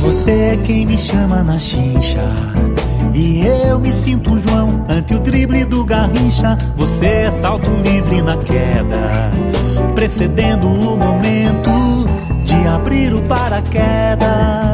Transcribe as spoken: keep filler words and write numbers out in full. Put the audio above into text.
Você é quem me chama na chincha e eu me sinto João ante o drible do Garrincha. Você é salto livre na queda, precedendo o momento de abrir o paraquedas.